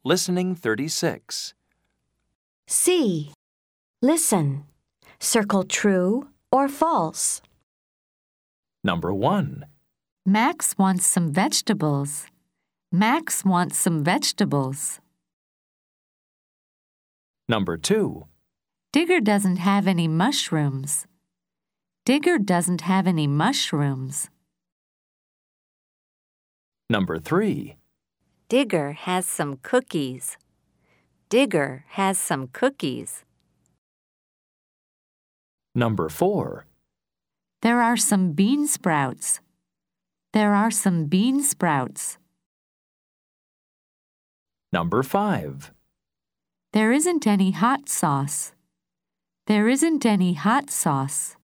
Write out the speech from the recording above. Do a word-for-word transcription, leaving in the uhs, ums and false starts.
Listening thirty-six. C. Listen. Circle true or false. Number one. Max wants some vegetables. Max wants some vegetables. Number two. Digger doesn't have any mushrooms. Digger doesn't have any mushrooms. Number three. Digger has some cookies. Digger has some cookies. Number four. There are some bean sprouts. There are some bean sprouts. Number five. There isn't any hot sauce. There isn't any hot sauce.